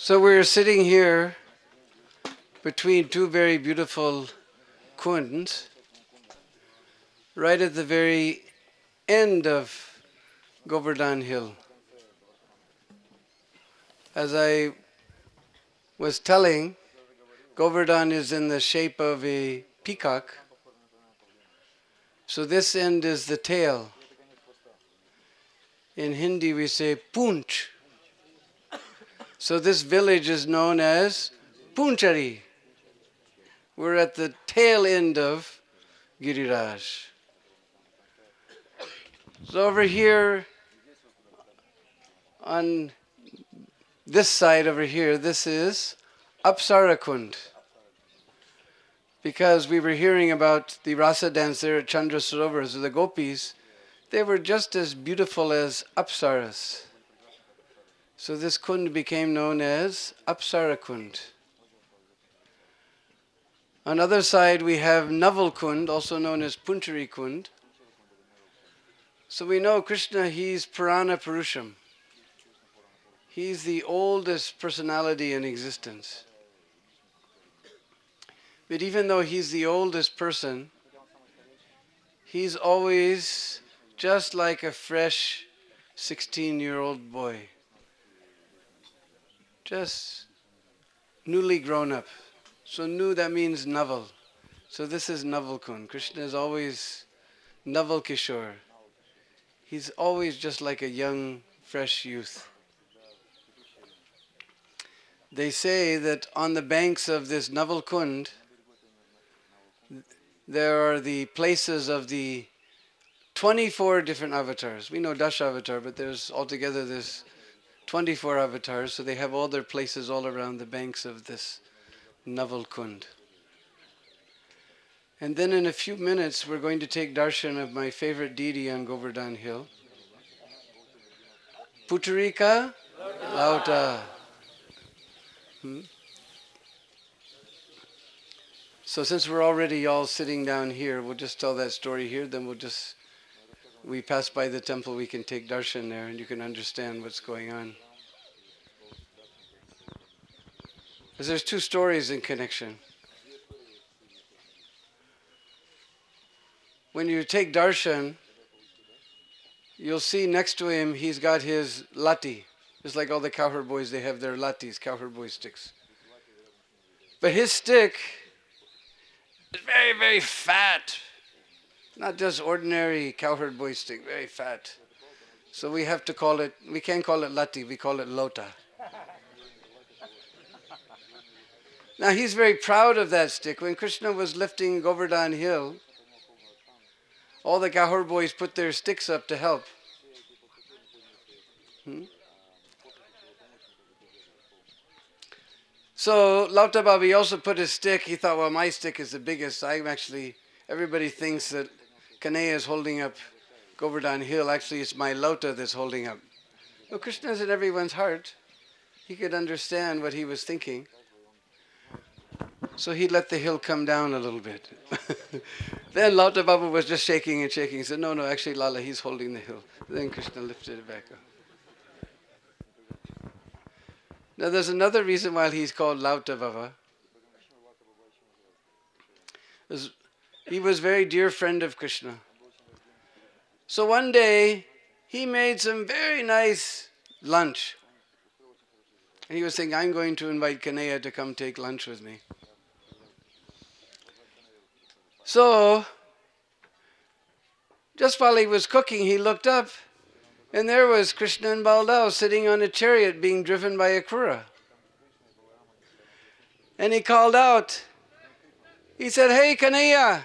So we're sitting here between two very beautiful kunds, right at the very end of Govardhan Hill. As I was telling, Govardhan is in the shape of a peacock. So this end is the tail. In Hindi we say Poonch. So this village is known as Poonchari. We're at the tail end of Giriraj. So over here, on this side over here, this is Apsarakund. Because we were hearing about the rasa dance there at Chandra Sarovar, so the gopis, they were just as beautiful as Apsaras. So this kund became known as Apsarakund. On the other side we have Naval Kund, also known as Punchari Kund. So we know Krishna, he's Purana Purusham. He's the oldest personality in existence. But even though he's the oldest person, he's always just like a fresh 16-year-old boy. Just newly grown up. So new, that means Naval. So this is Naval Kund. Krishna is always Naval Kishore. He's always just like a young, fresh youth. They say that on the banks of this Naval Kund, there are the places of the 24 different avatars. We know Dasha-avatar, but there's 24 avatars, so they have all their places all around the banks of this Naval Kund. And then in a few minutes we're going to take darshan of my favorite deity on Govardhan Hill, Puttarika Lauta. So since we're already all sitting down here, we'll just tell that story here, then we pass by the temple, we can take darshan there and you can understand what's going on. Because there's two stories in connection. When you take darshan, you'll see next to him, he's got his lati. Just like all the cowherd boys, they have their latis, cowherd boy sticks. But his stick is very, very fat. Not just ordinary cowherd boy stick, very fat. So we have to call it, we can't call it lati, we call it lota. Now he's very proud of that stick. When Krishna was lifting Govardhan Hill, all the cowherd boys put their sticks up to help. So Lauta Babi also put his stick. He thought, well, my stick is the biggest. Everybody thinks that Kanhaiya is holding up Govardhan Hill. Actually, it's my Lauta that's holding up. Well, Krishna is in everyone's heart. He could understand what he was thinking. So he let the hill come down a little bit. Then Lauta Baba was just shaking and shaking. He said, no, actually Lala, he's holding the hill. Then Krishna lifted it back up. Now there's another reason why he's called Lauta Baba. He was a very dear friend of Krishna. So one day, he made some very nice lunch. And he was saying, I'm going to invite Kanhaiya to come take lunch with me. So, just while he was cooking, he looked up, and there was Krishna and Baldev sitting on a chariot being driven by a Krura. And he called out, he said, hey Kanhaiya,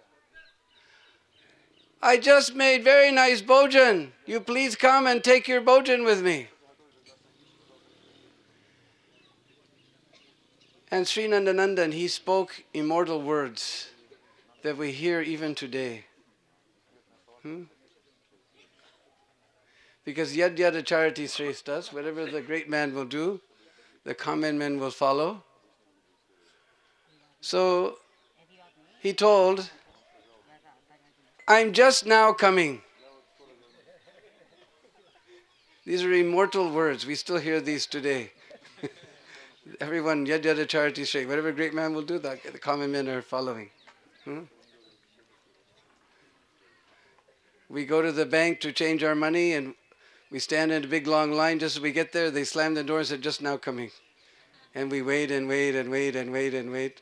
I just made very nice bhojan. You please come and take your bhojan with me. And Sri Nandanandan, he spoke immortal words that we hear even today. Because yad yad acharati srestas, whatever the great man will do, the common men will follow. So he told, I'm just now coming. These are immortal words. We still hear these today. Everyone, Yad Yada Charity Shake. Whatever great man will do, that the common men are following. We go to the bank to change our money and we stand in a big long line. Just as we get there, they slam the door and say, just now coming. And we wait and wait and wait and wait and wait.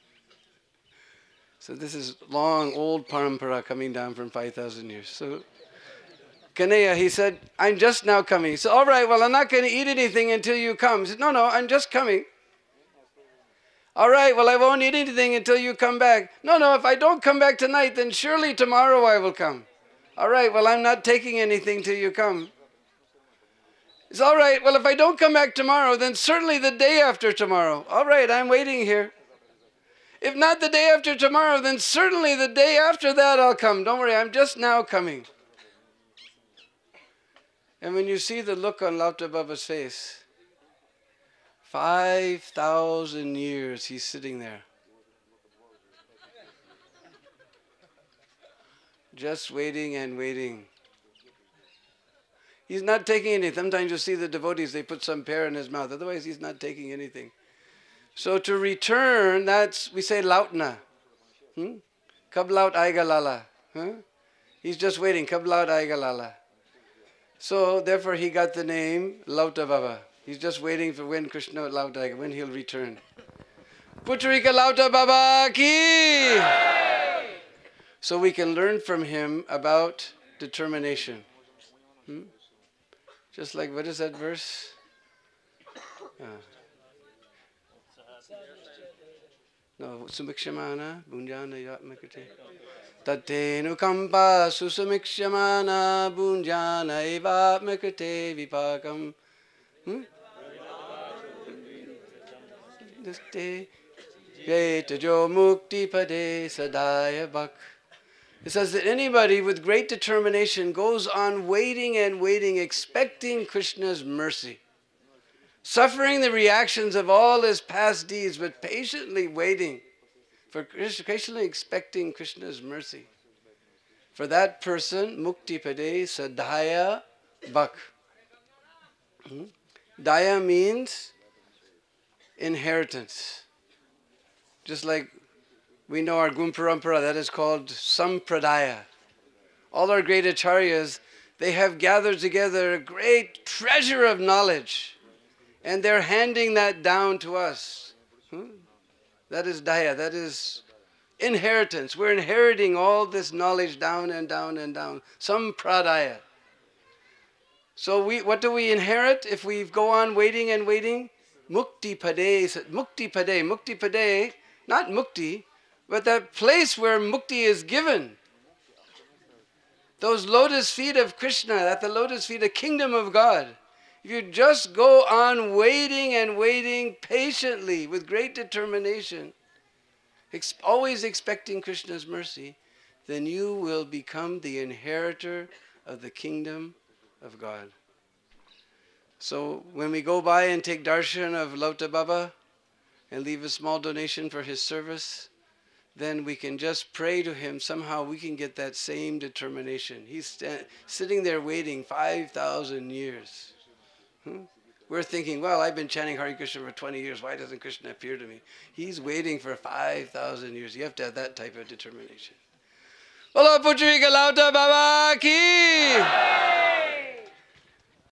So this is long, old parampara coming down from 5,000 years. So Kanaya, he said, I'm just now coming. He said, all right, well, I'm not going to eat anything until you come. He said, no, I'm just coming. All right, well, I won't eat anything until you come back. No, if I don't come back tonight, then surely tomorrow I will come. All right, well, I'm not taking anything till you come. It's all right, well, if I don't come back tomorrow, then certainly the day after tomorrow. All right, I'm waiting here. If not the day after tomorrow, then certainly the day after that I'll come. Don't worry, I'm just now coming. And when you see the look on Lauta Baba's face, 5,000 years he's sitting there. Just waiting and waiting. He's not taking anything. Sometimes you see the devotees, they put some pear in his mouth. Otherwise, he's not taking anything. So to return, we say lautna. Kab laut aiga lala. He's just waiting. Kab laut aiga lala. So therefore, he got the name Lauta Baba. He's just waiting for when Krishna laut aiga, when he'll return. Putrika Lauta Baba ki! So we can learn from him about determination. Just like, what is that verse? No, Sumikshamana, Bunjana Yatmakate. Tatenu Kampa Susumikshamana, Bunjana Evatmakate Vipakam. This day, Yetajo Mukti Pade Sadaya Bak. It says that anybody with great determination goes on waiting and waiting, expecting Krishna's mercy, suffering the reactions of all his past deeds, but patiently waiting, patiently expecting Krishna's mercy. For that person, Mukti Pade Sadhaya Bak. Daya means inheritance. Just like we know our Gun Parampara, that is called Sampradaya. All our great acharyas, they have gathered together a great treasure of knowledge, and they're handing that down to us. That is daya, that is inheritance. We're inheriting all this knowledge down and down and down. Sampradaya. So what do we inherit if we go on waiting and waiting? Mukti Pade, Mukti Pade, Mukti Pade, not Mukti, but that place where mukti is given. Those lotus feet of Krishna, at the lotus feet, the kingdom of God. If you just go on waiting and waiting patiently with great determination, always expecting Krishna's mercy, then you will become the inheritor of the kingdom of God. So when we go by and take darshan of Lauta Baba and leave a small donation for his service, then we can just pray to him. Somehow we can get that same determination. He's sitting there waiting 5,000 years. We're thinking, well, I've been chanting Hare Krishna for 20 years. Why doesn't Krishna appear to me? He's waiting for 5,000 years. You have to have that type of determination. Bolo Putrika Lauta Baba ki!